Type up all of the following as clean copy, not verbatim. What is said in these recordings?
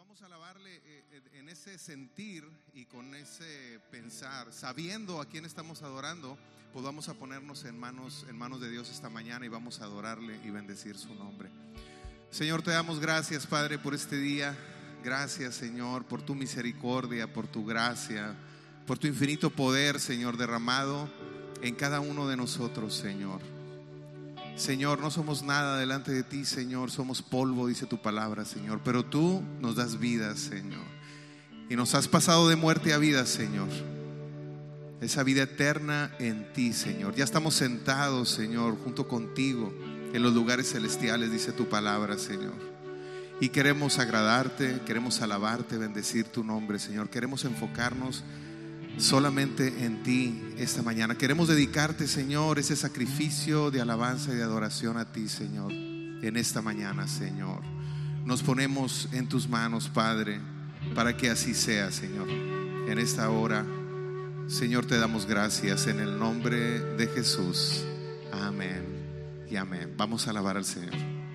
podamos alabarle en ese sentir y con ese pensar, sabiendo a quién estamos adorando, pues vamos a ponernos en manos de Dios esta mañana y vamos a adorarle y bendecir su nombre. Señor, te damos gracias, Padre, por este día. Gracias, Señor, por tu misericordia, por tu gracia, por tu infinito poder, Señor, derramado en cada uno de nosotros, Señor. Señor, no somos nada delante de ti, Señor, somos polvo, dice tu palabra, Señor, pero tú nos das vida, Señor, y nos has pasado de muerte a vida, Señor, esa vida eterna en ti, Señor. Ya estamos sentados, Señor, junto contigo en los lugares celestiales, dice tu palabra, Señor, y queremos agradarte, queremos alabarte, bendecir tu nombre, Señor. Queremos enfocarnos solamente en ti esta mañana. Queremos dedicarte, Señor, ese sacrificio de alabanza y de adoración a ti, Señor, en esta mañana, Señor. Nos ponemos en tus manos, Padre, para que así sea, Señor. En esta hora, Señor, te damos gracias en el nombre de Jesús. Amén y amén. Vamos a alabar al Señor.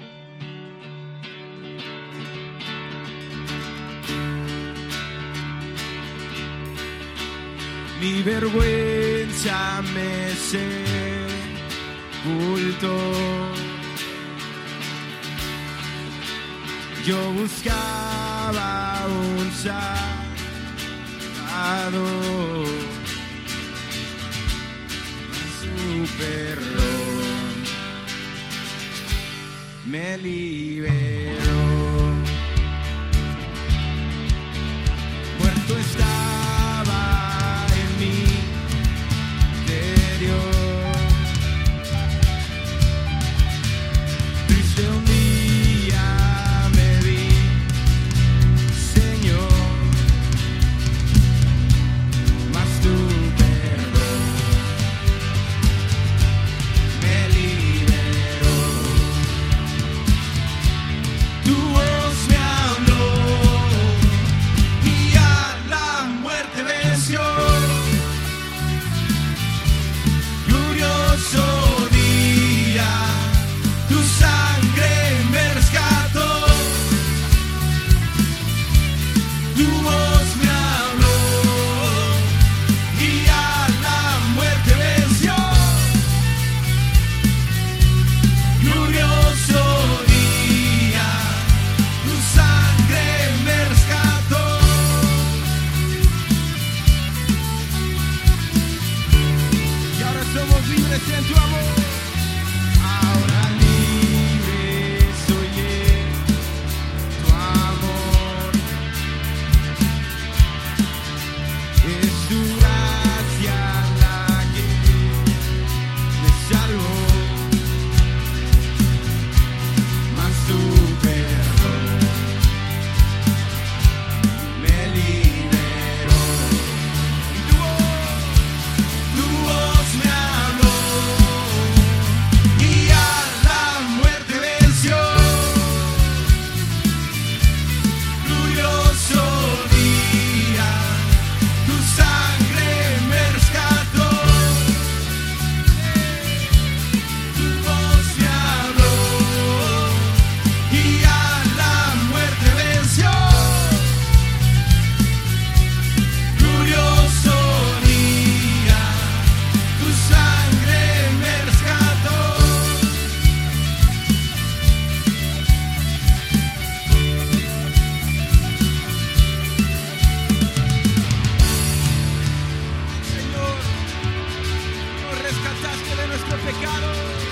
Mi vergüenza me sepultó. Yo buscaba un salvador, su perdón me liberó. Muerto estaba en mi interior, triste un día me vi, Señor, mas tu perdón me liberó. Tu voz me habló y a la muerte venció. Glorioso día, tu sangre me rescató. Tu voz me habló y a la muerte venció. Glorioso día, tu sangre me rescató. Y ahora somos libres en tu amor. Ahora libre soy en tu amor. Es tu gracia la que me salvó, mas tu perdón me liberó. Y tu voz me habló y a la muerte venció. Glorioso día, tu sangre me rescató. Tu voz me habló y a la muerte venció. Glorioso día, tu sangre me rescató. Señor, nos rescataste de nuestro pecado,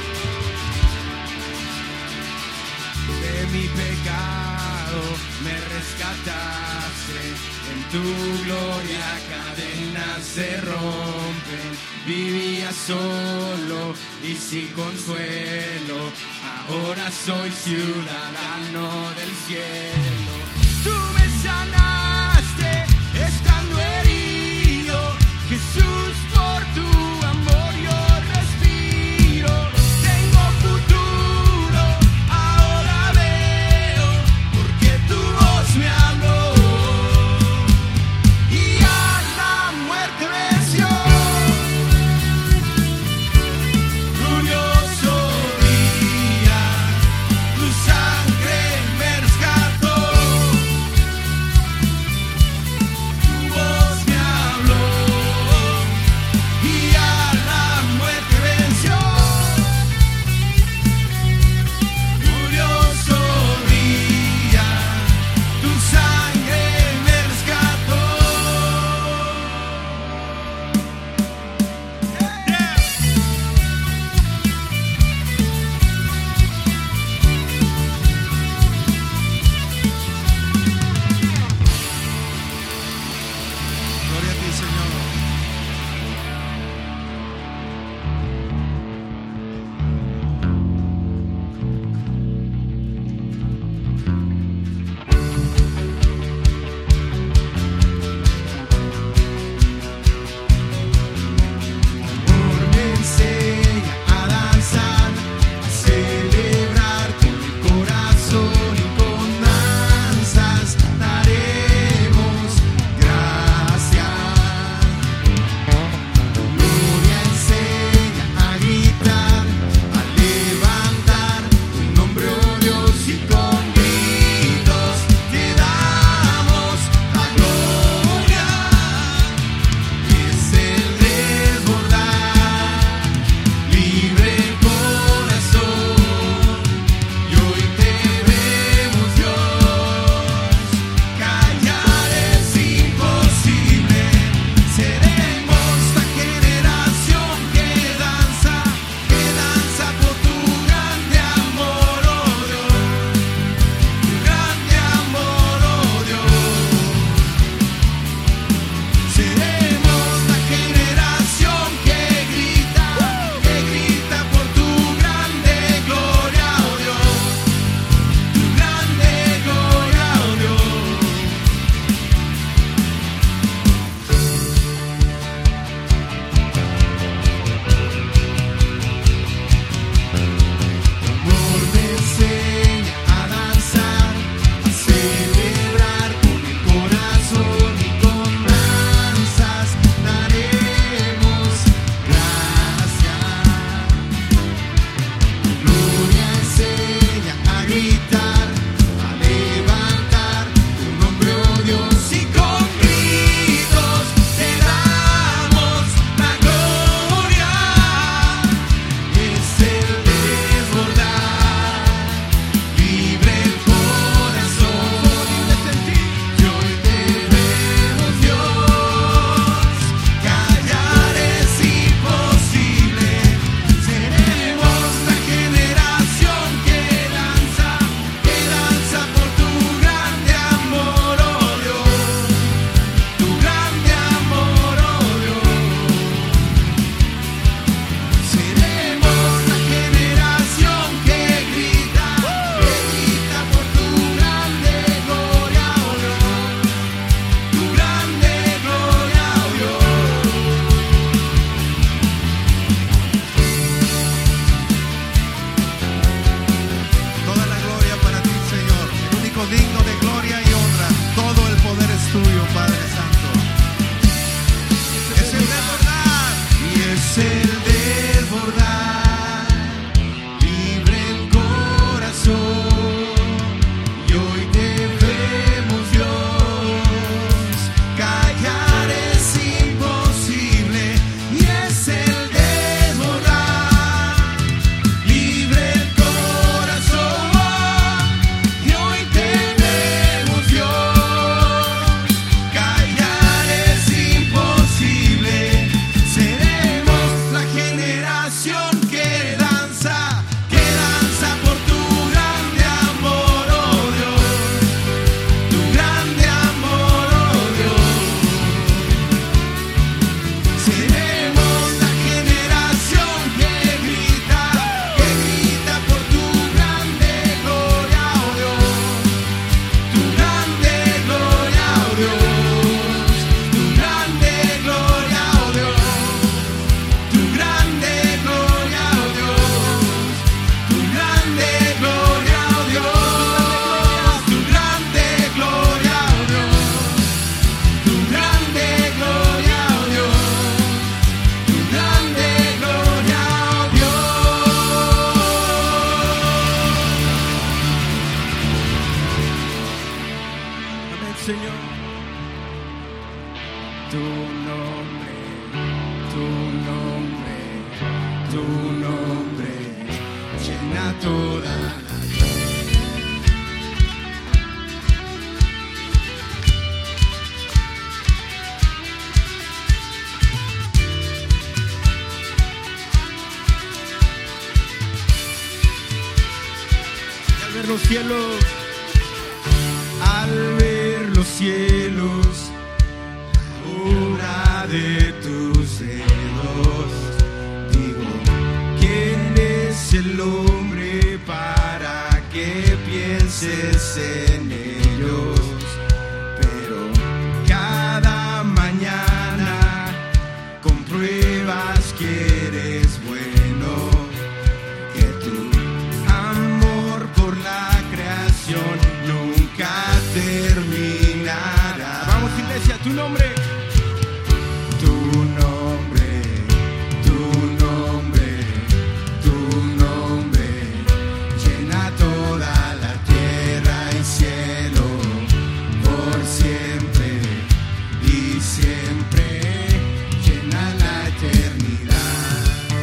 de mi pecado me rescataste. En tu gloria cadenas se rompen. Vivía solo y sin consuelo, ahora soy ciudadano del cielo. Tú me sanaste estando herido, Jesús, por tu amor yo respiro. Tengo futuro, ahora veo, porque tu voz me habló y a la muerte venció. Glorioso día, tu sangre me rescató. el Señor. Tu nombre, tu nombre, tu nombre llena toda la los cielos, al ver los cielos, la obra de tus dedos, digo, ¿quién es el hombre para que pienses en ellos? Pero cada mañana compruebas que eres bueno, que tu amor por la creación nunca terminará. Vamos, iglesia, tu nombre. Tu nombre, tu nombre, tu nombre llena toda la tierra y cielo por siempre y siempre llena la eternidad.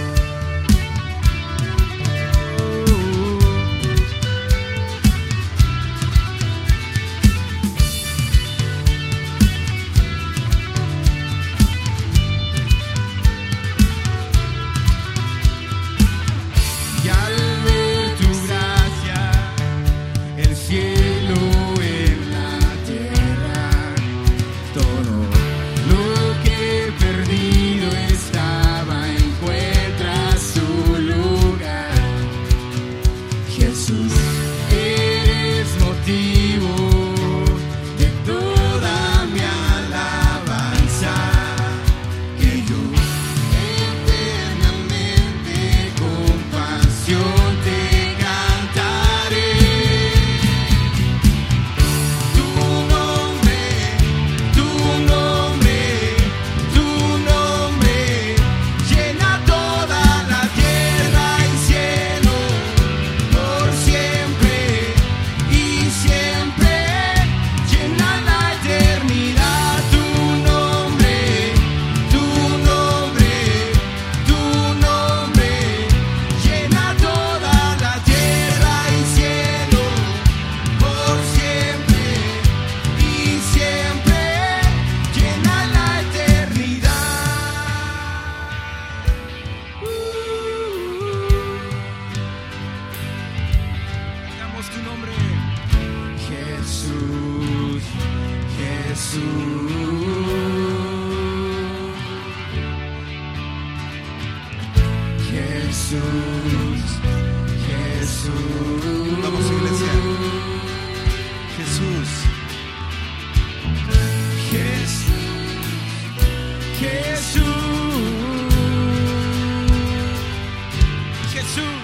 Y al ver tu gracia, el cielo en la tierra, todo lo que perdido estaba encuentra su lugar. Jesús, eres motivo de toda mi alabanza, que yo eternamente con pasión te cantaré. Tu nombre, tu nombre, tu nombre llena toda la tierra y cielo por siempre y siempre llena la eternidad. Tu nombre, tu nombre, tu nombre llena toda la tierra y cielo por siempre y siempre llena la eternidad. Cantamos tu nombre. Jesús, Jesús, Jesús, Jesús. Vamos, iglesia. Jesús, Jesús, Jesús, Jesús,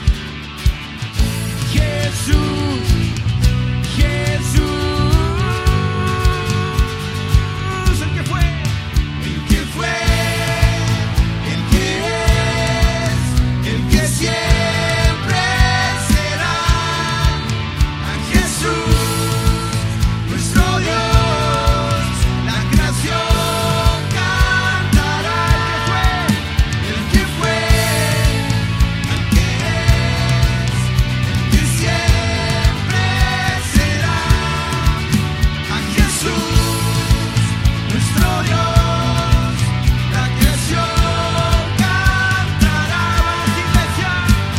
Jesús, Jesús, el que fue, el que fue, el que es, el que siempre será. A Jesús, nuestro Dios, la creación cantará. El que fue, el que es, el que siempre será. A Jesús, nuestro Dios, la creación cantará. Vamos, iglesia.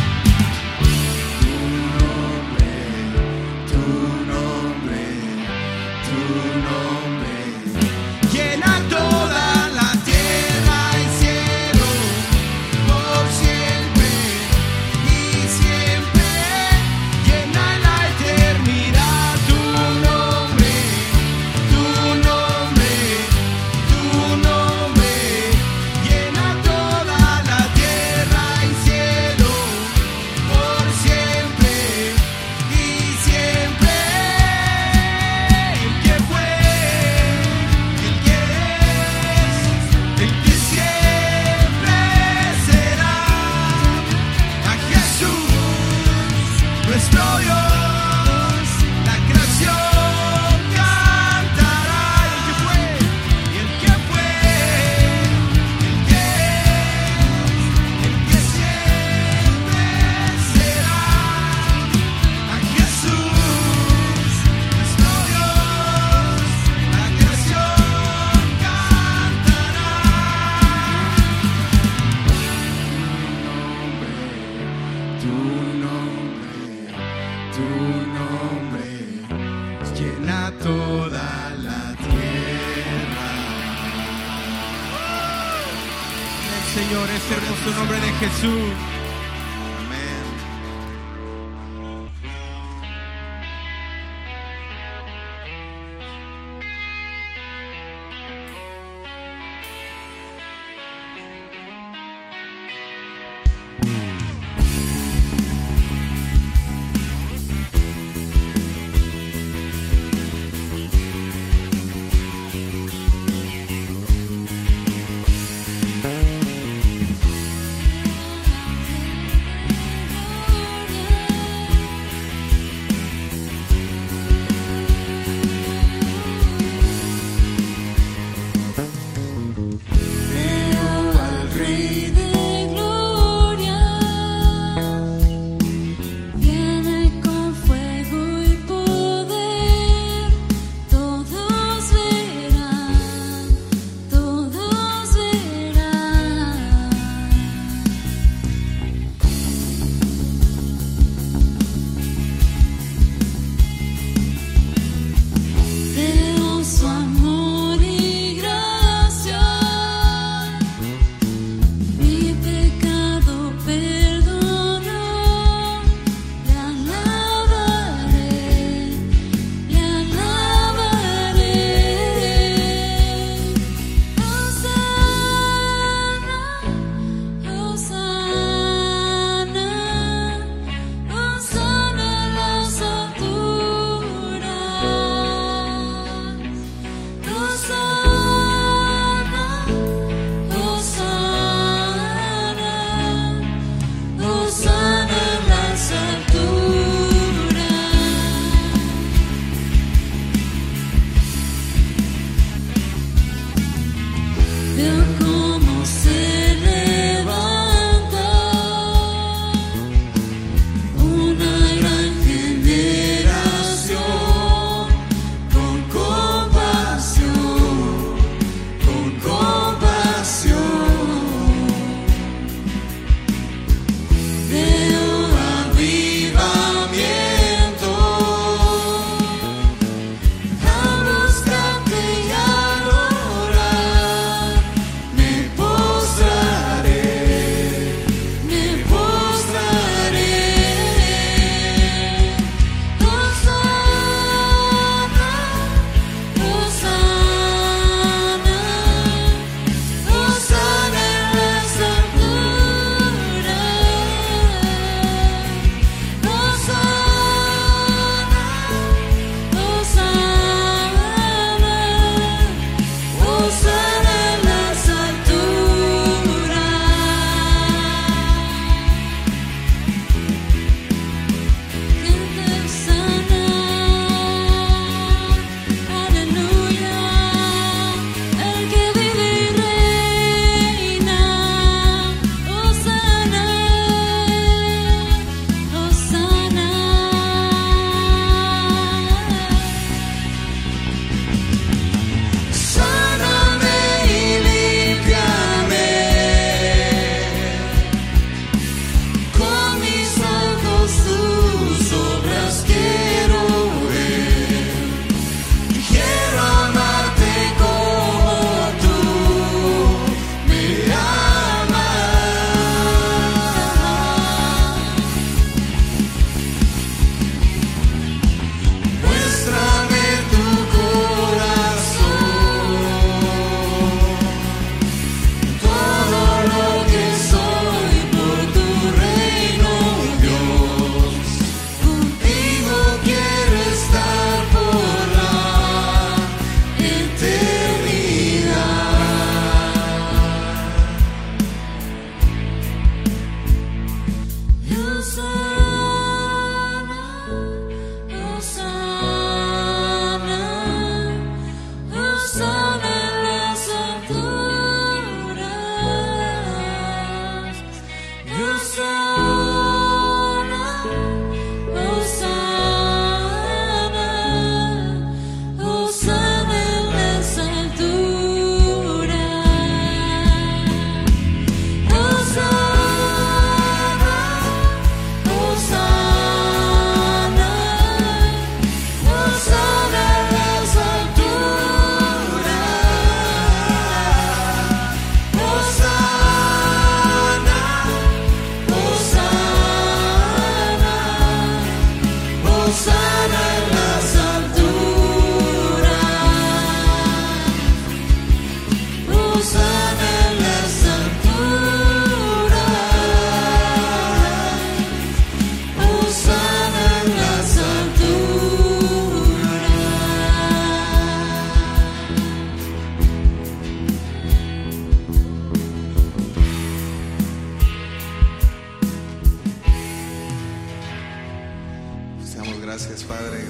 Tu nombre, tu nombre llena toda la tierra y cielo por siempre y siempre llena la eternidad. Tu nombre, tu nombre, tu nombre llena toda la tierra y cielo por siempre y siempre. El que fue, Señor, ese hermoso nombre de Jesús. Amén.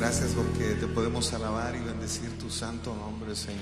Gracias porque te podemos alabar y bendecir tu santo nombre, Señor.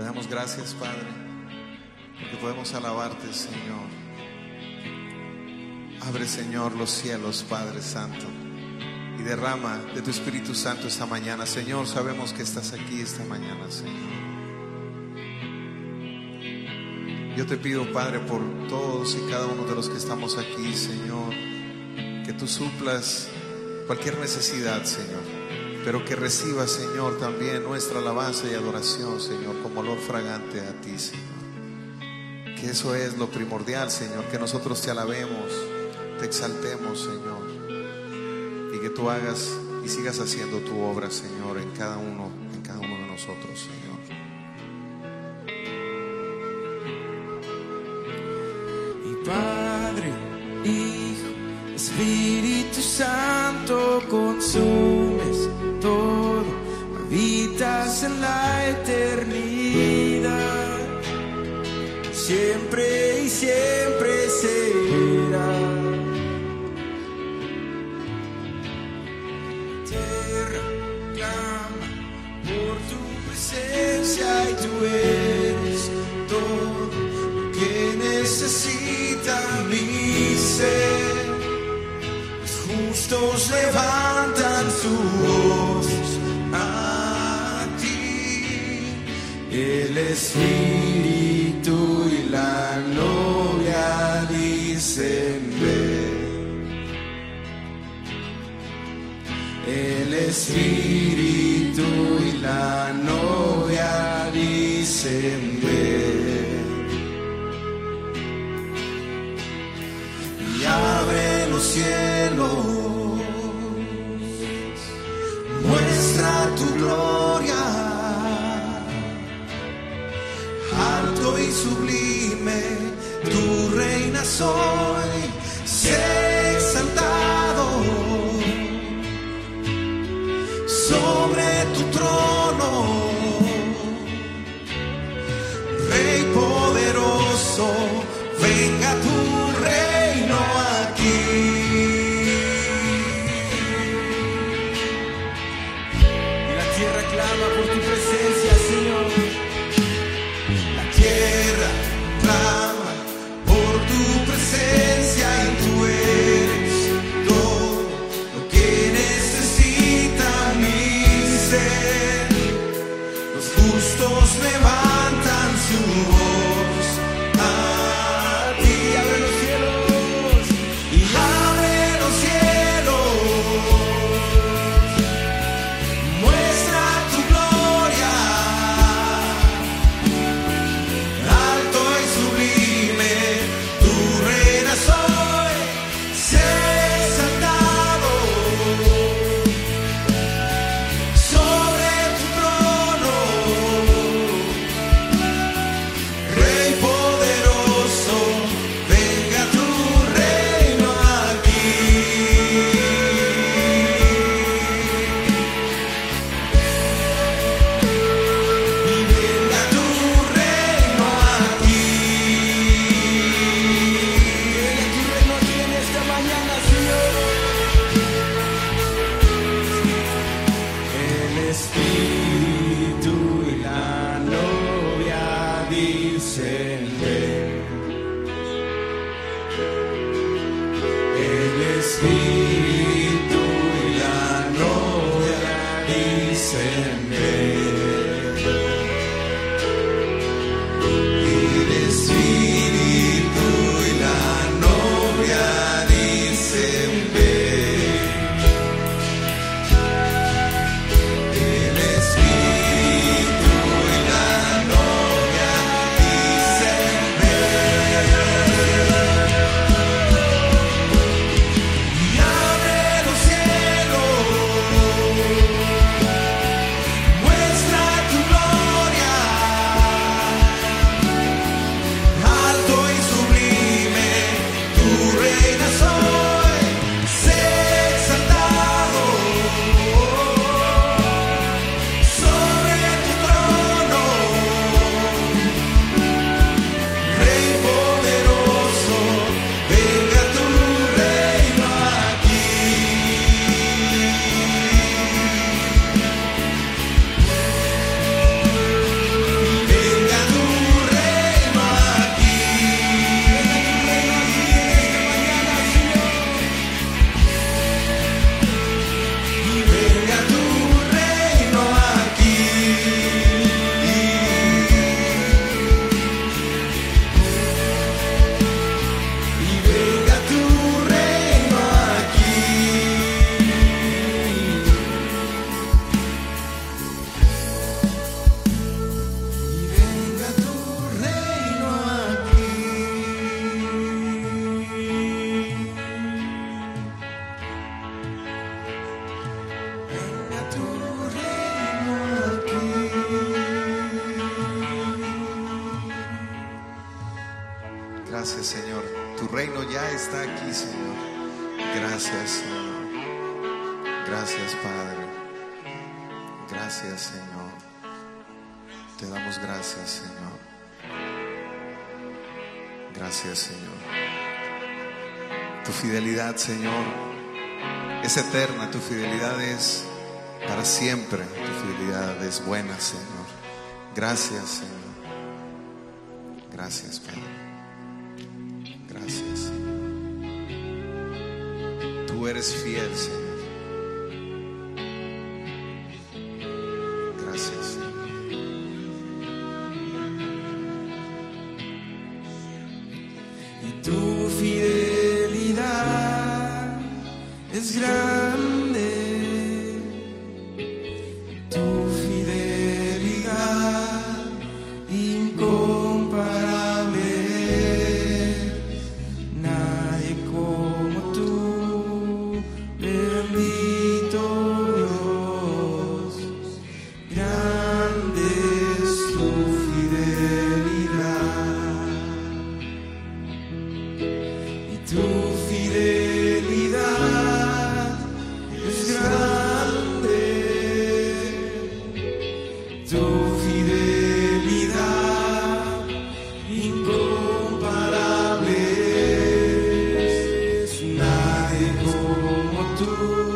Gracias, Padre, porque podemos alabarte, Señor. Abre, Señor, los cielos, Padre Santo, y derrama de tu Espíritu Santo esta mañana. Señor, sabemos que estás aquí esta mañana, Señor. Yo te pido, Padre, por todos y cada uno de los que estamos aquí, Señor, que tú suplas cualquier necesidad, Señor, pero que recibas, Señor, también nuestra alabanza y adoración, Señor, como olor fragante a ti, Señor. Que eso es lo primordial, Señor, que nosotros te alabemos, te exaltemos, Señor, y que tú hagas y sigas haciendo tu obra, Señor, en cada uno de nosotros, Señor. Padre, Hijo, Espíritu Santo, consumes todo, habitas en la eternidad, siempre y siempre será. Tierra clama por tu presencia y tú eres todo lo que necesita mi ser. Los justos levantan su voz a ti. El Espíritu y la novia dicen ven. El Espíritu y la novia dicen ven. Y abre los cielos, muestra tu gloria, alto y sublime, tú reinas hoy, sé exaltado sobre tu trono, Rey poderoso, venga tu reino aquí. Y la tierra clama por tu presencia, Señor. La tierra clama por tu presencia y tú eres todo lo que necesita mi ser. Los justos levantan su voz a ti. Abre los cielos y abre los cielos, muestra tu gloria, alto y sublime, tú reinas hoy, sé exaltado sobre tu trono, Rey Gracias, Señor. Tu reino ya está aquí, Señor. Gracias, Señor. Gracias, Padre. Gracias, Señor. Te damos gracias, Señor. Gracias, Señor. Tu fidelidad, Señor, es eterna. Tu fidelidad es para siempre. Tu fidelidad es buena, Señor. Gracias, Señor. Gracias, Padre. Gracias, Señor. Tú eres fiel, Señor. Gracias, Señor. Y tu fidelidad es grande. Tu fidelidad incomparable. Nadie como tú, bendito Dios. Grande es tu fidelidad. Y tu fidelidad es grande. Tu fidelidad incomparable. Nadie como tú,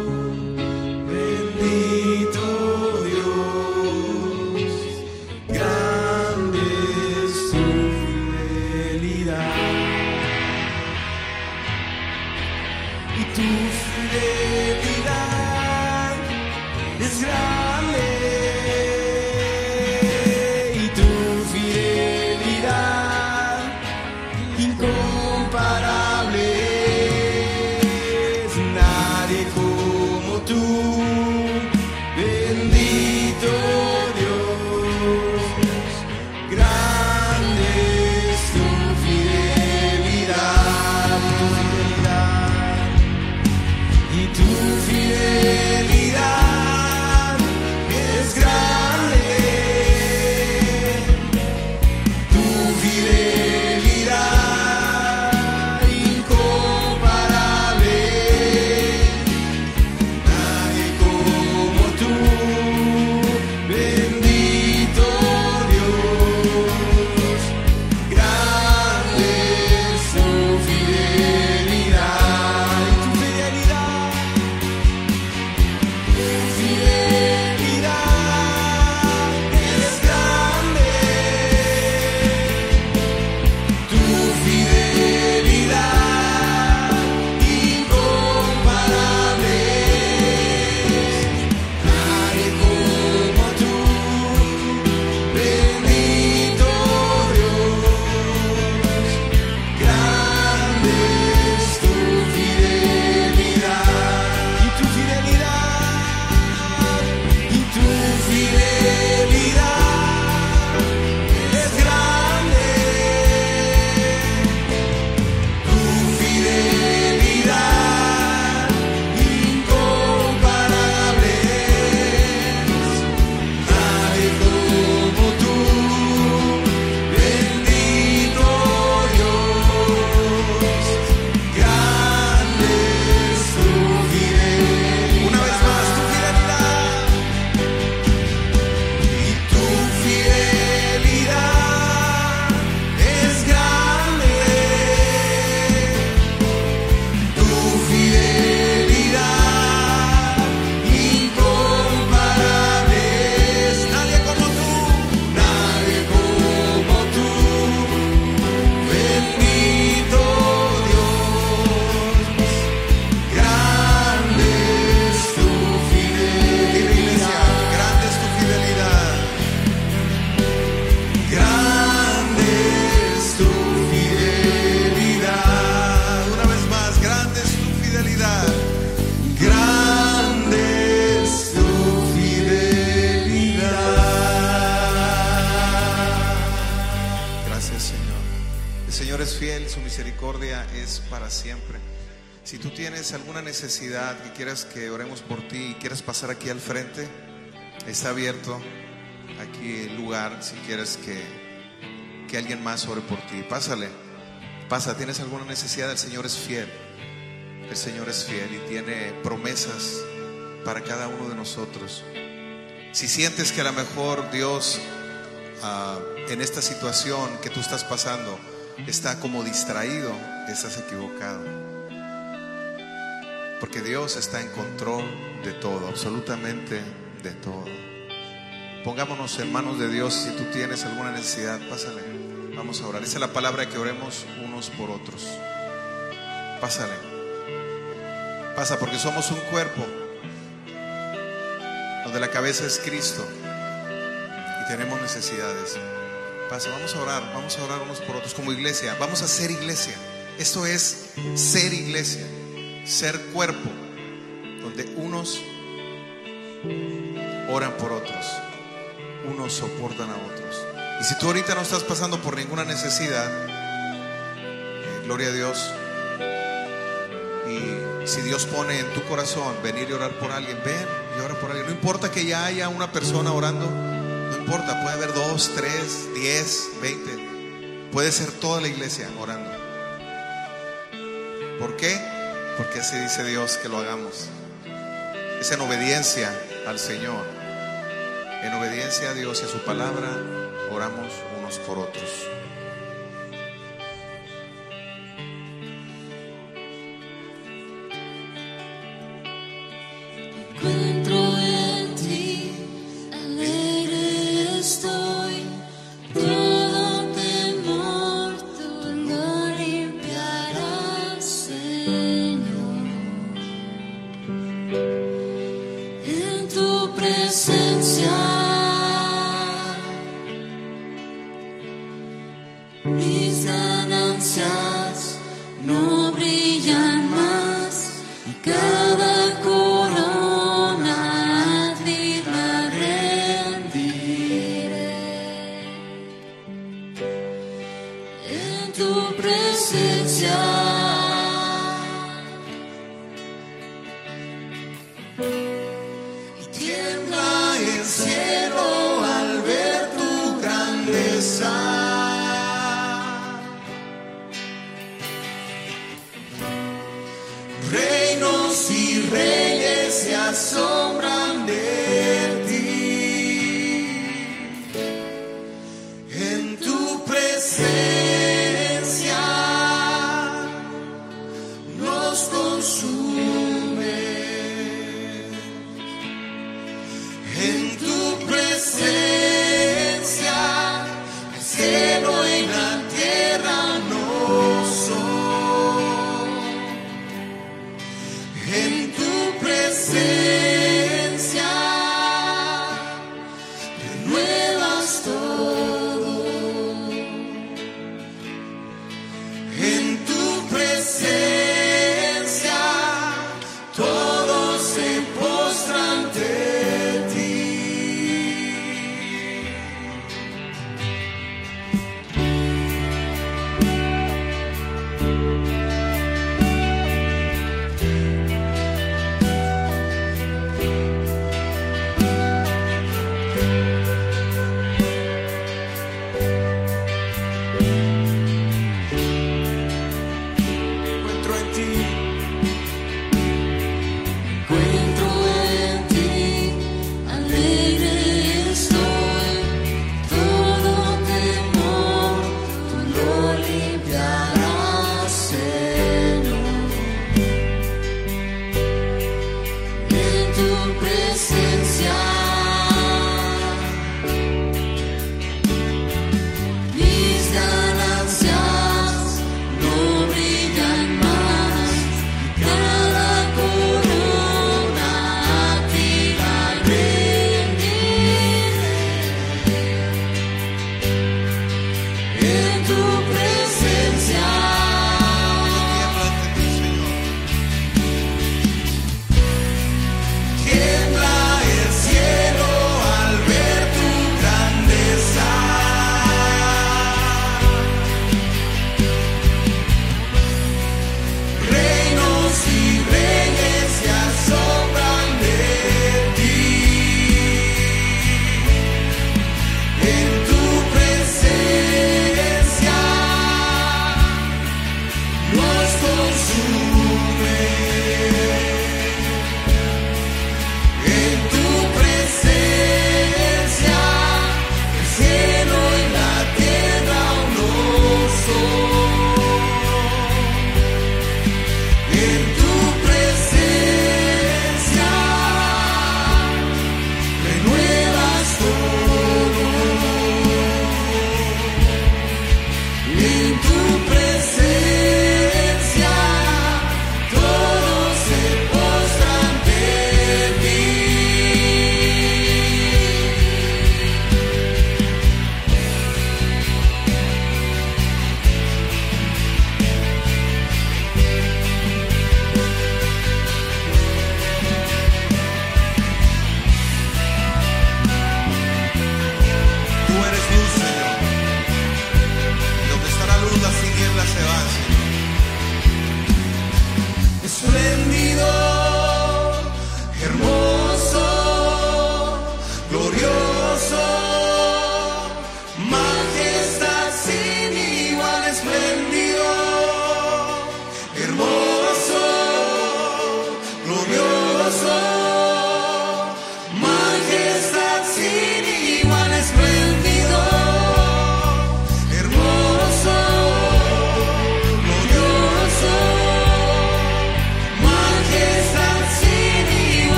bendito Dios. Grande es tu fidelidad. Y tu fidelidad es grande. Y tu fidelidad incomparable. Nadie como tú, bendito Dios. Grande es tu fidelidad. Y tu fidelidad es grande. Tu fidelidad incomparable. Nadie como tú, bendito Dios. Grande es tu fidelidad. Y tu fidelidad. Tu fidelidad es grande. Tu fidelidad incomparable. Nadie como tú, bendito Dios. Grande es tu fidelidad. Y tu fidelidad. Y tu fidelidad es grande. Tu fidelidad incomparable. Nadie como tú, bendito Dios. Grande es tu fidelidad. Una vez más, tu fidelidad. Y tu fidelidad es grande. Tu fidelidad incomparable. Nadie como tú, bendito Dios. Grande es tu fidelidad. Grande es tu fidelidad. Grande es tu fidelidad. Una vez más, grande es tu fidelidad. Grande es tu fidelidad. Gracias, Señor. El Señor es fiel, su misericordia es para siempre. Si tú tienes alguna necesidad que quieras que oremos por ti y quieras pasar aquí al frente, está abierto aquí el lugar. Si quieres que alguien más ore por ti, pásale. Pasa, ¿tienes alguna necesidad? El Señor es fiel. El Señor es fiel y tiene promesas para cada uno de nosotros. Si sientes que a lo mejor Dios en esta situación que tú estás pasando está como distraído, estás equivocado. Porque Dios está en control de todo, absolutamente de todo. Pongámonos en manos de Dios. Si tú tienes alguna necesidad, pásale. Vamos a orar. Esa es la palabra, que oremos unos por otros. Pásale. Pasa, porque somos un cuerpo donde la cabeza es Cristo y tenemos necesidades. Pasa, vamos a orar unos por otros como iglesia. Vamos a ser iglesia. Esto es ser iglesia, ser cuerpo, donde unos oran por otros, unos soportan a otros. Y si tú ahorita no estás pasando por ninguna necesidad, gloria a Dios. Y si Dios pone en tu corazón venir y orar por alguien, ven y ora por alguien. No importa que ya haya una persona orando, no importa, puede haber 2, 3, 10, 20. Puede ser toda la iglesia orando. ¿Por qué? Porque así dice Dios que lo hagamos. Es en obediencia al Señor, en obediencia a Dios y a su palabra, oramos unos por otros. Encuentro en ti, alegre estoy, todo temor tú lo limpiarás, Señor. En tu presencia mis ganancias no brillan más, y cada corona a ti la rendiré. En tu presencia y tiembla el cielo al ver tu grandeza. Reinos y reyes se asombran de ti. En tu presencia nos consume. En tu presencia el cielo y la tierra no son. En tu presencia renuevas todo. En tu presencia todos se postran ante ti. Encuentro en ti, alegre estoy, todo temor tú lo limpiarás, Señor. En tu presencia mis ganancias no brillan más, cada corona a ti la rendiré. En tu presencia tiembla el cielo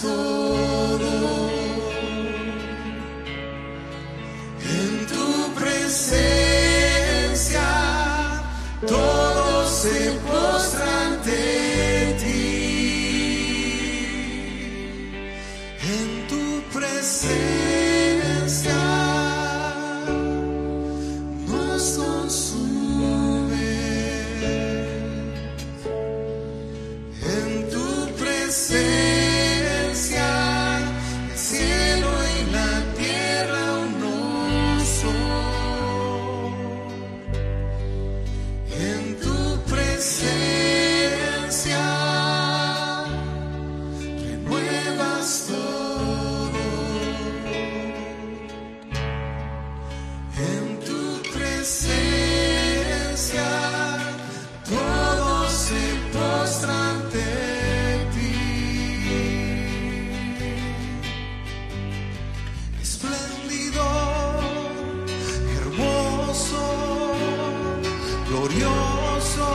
todo. En tu presencia todos se postran ante ti. En tu presencia nos consume. En tu presencia el cielo y la tierra uno son. En tu presencia renuevas todo. En tu presencia todos se postran ante ti. Espléndido, hermoso, glorioso,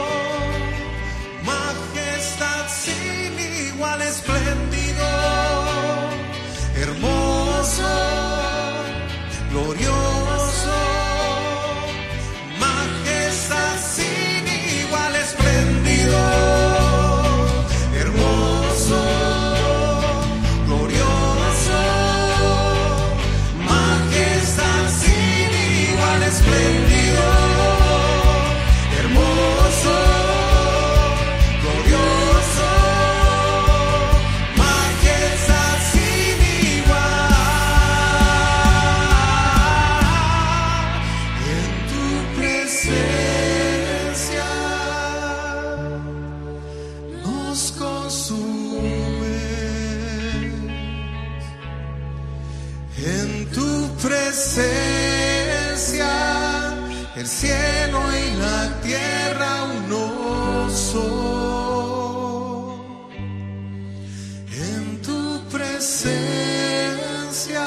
majestad sin igual. Espléndido, hermoso, glorioso, majestad sin igual. Espléndido, hermoso, glorioso, majestad sin igual. Espléndido, hermoso, glorioso, majestad sin igual. En tu presencia nos consume. En tu presencia el cielo y la tierra uno son. En tu presencia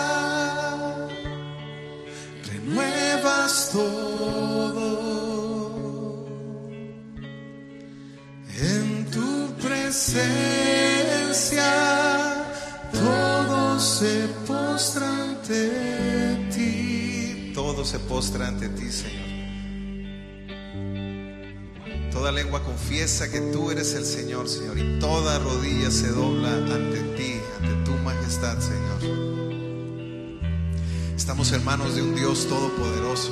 renuevas todo. En tu presencia todo se postra ante ti. Todo se postra ante ti, Señor. Toda lengua confiesa que tú eres el Señor, Señor, y toda rodilla se dobla ante ti, ante tu majestad, Señor. Estamos en manos de un Dios todopoderoso,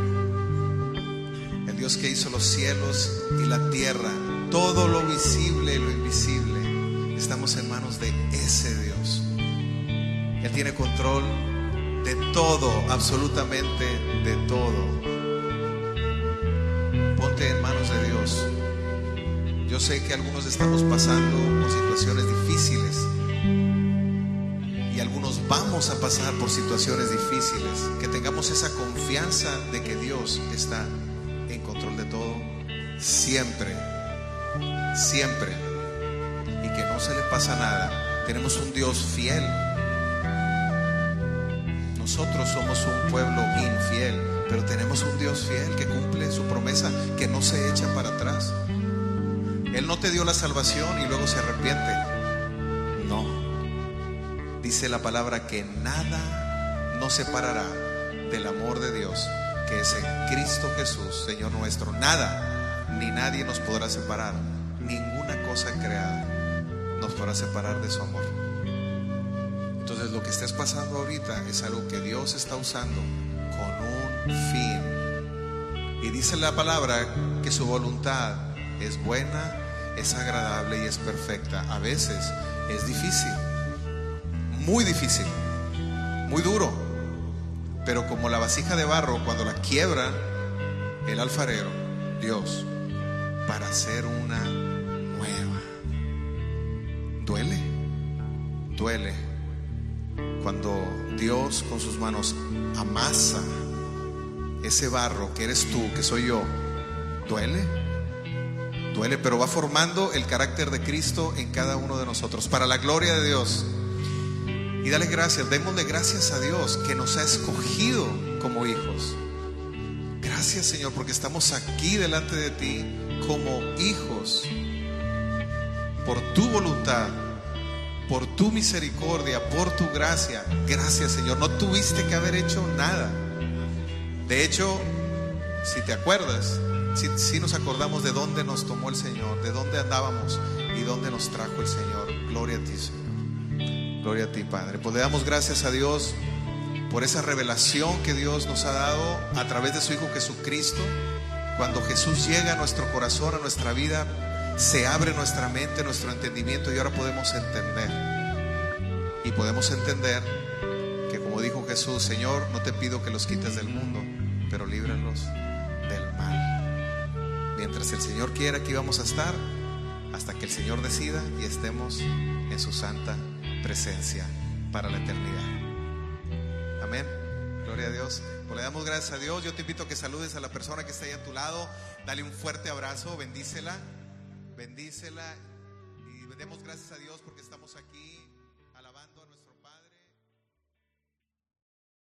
el Dios que hizo los cielos y la tierra, todo lo visible y lo invisible. Estamos en manos de ese Dios. Él tiene control de todo, absolutamente de todo. Ponte en manos de Dios. Yo sé que algunos estamos pasando por situaciones difíciles y algunos vamos a pasar por situaciones difíciles. Que tengamos esa confianza de que Dios está en control de todo siempre, siempre, y que no se le pasa nada. Tenemos un Dios fiel. Nosotros somos un pueblo infiel, pero tenemos un Dios fiel que cumple su promesa, que no se echa para atrás. Él no te dio la salvación y luego se arrepiente. No. Dice la palabra que nada nos separará del amor de Dios, que es en Cristo Jesús, Señor nuestro. Nada ni nadie nos podrá separar. Ninguna cosa creada nos podrá separar de su amor. Entonces lo que estés pasando ahorita es algo que Dios está usando con un fin. Y dice la palabra que su voluntad es buena, es agradable y es perfecta. A veces es difícil, muy difícil, muy duro. Pero como la vasija de barro, cuando la quiebra el alfarero, Dios, para hacer una nueva. Duele, duele. Cuando Dios con sus manos amasa ese barro que eres tú, que soy yo, duele, duele, pero va formando el carácter de Cristo en cada uno de nosotros, para la gloria de Dios. Y dale gracias, démosle gracias a Dios que nos ha escogido como hijos. Gracias, Señor, porque estamos aquí delante de ti como hijos, por tu voluntad, por tu misericordia, por tu gracia. Gracias, Señor. No tuviste que haber hecho nada. De hecho, si te acuerdas, si nos acordamos de dónde nos tomó el Señor, de dónde andábamos y dónde nos trajo el Señor. Gloria a ti, Señor. Gloria a ti, Padre. Pues le damos gracias a Dios por esa revelación que Dios nos ha dado a través de su Hijo Jesucristo. Cuando Jesús llega a nuestro corazón, a nuestra vida, se abre nuestra mente, nuestro entendimiento, y ahora podemos entender. Y podemos entender que, como dijo Jesús: Señor, no te pido que los quites del mundo, pero líbralos del mal. Mientras el Señor quiera, aquí vamos a estar hasta que el Señor decida y estemos en su santa presencia para la eternidad. Amén. Gloria a Dios. Pues le damos gracias a Dios. Yo te invito a que saludes a la persona que está ahí a tu lado. Dale un fuerte abrazo, bendícela y demos gracias a Dios porque estamos aquí.